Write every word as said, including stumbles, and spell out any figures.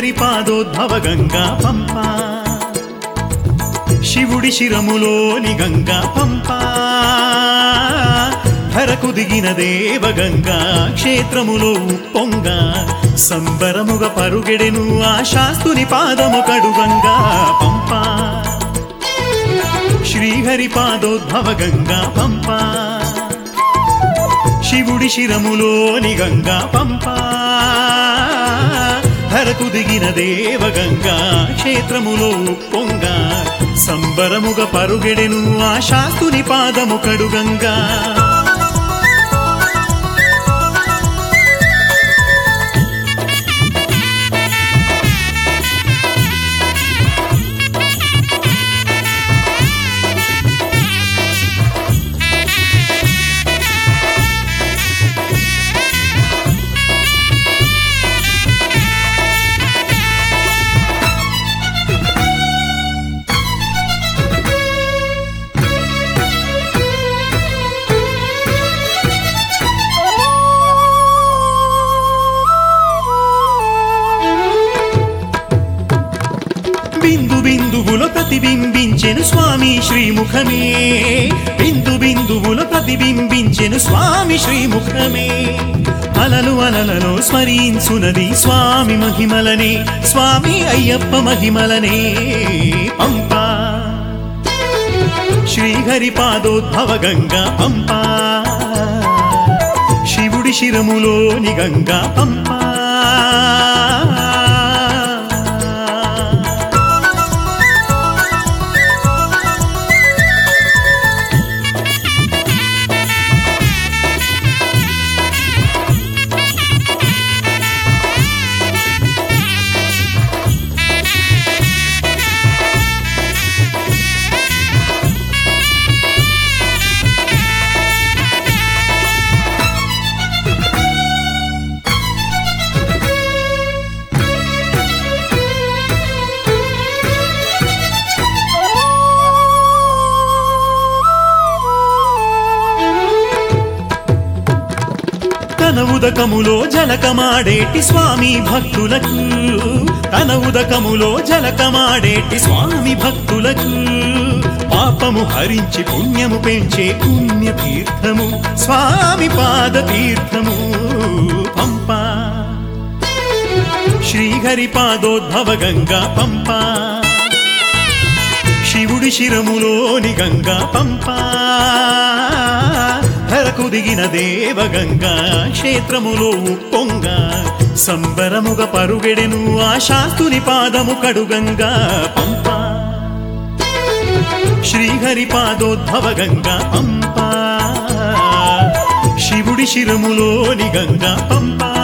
శ్రీహరి పాదోద్భవ గంగా పంప శివుడి శిరములోని గంగా పంప ధరకు దిగిన దేవ గంగా క్షేత్రములో ఉప్పొంగ సంబరముగ పరుగెడెను ఆ శాస్తుని పాదము కడు గంగా పంప శ్రీహరి పాదోద్భవ గంగా పంప శివుడి శిరములోని గంగా పంప ధరకు దిగిన దేవ గంగా క్షేత్రములో ఉప్పొంగ సంబరముగ పరుగెడెను ఆ శాస్తుని పాదము కడు గంగా బిందు బిందువులో ప్రతిబింబించెను స్వామి శ్రీముఖమే బిందు బిందువులో ప్రతిబింబించెను స్వామి శ్రీముఖమే అలలు అలలలో స్మరించునది స్వామి మహిమలనే స్వామి అయ్యప్ప మహిమలనే పంప శ్రీహరి పాదోద్భవ గంగా పంప శివుడి శిరములోని గంగా పంప తన ఉదకములో జలకమాడేటి స్వామి భక్తులకు తన ఉదకములో జలకమాడేటి స్వామి భక్తులకు పాపము హరించి పుణ్యము పెంచే పుణ్య తీర్థము స్వామి పాద తీర్థము పంప శ్రీహరి పాదోద్భవ గంగా పంప శివుడి శిరములోని గంగా పంప ధరకు దిగిన దేవ గంగా క్షేత్రములో ఉప్పొంగ సంబరముగ పరుగెడెను ఆ శాస్తుని పాదము కడు గంగా పంప శ్రీహరి పాదోద్భవ గంగా పంప శివుడి శిరములోని గంగా పంప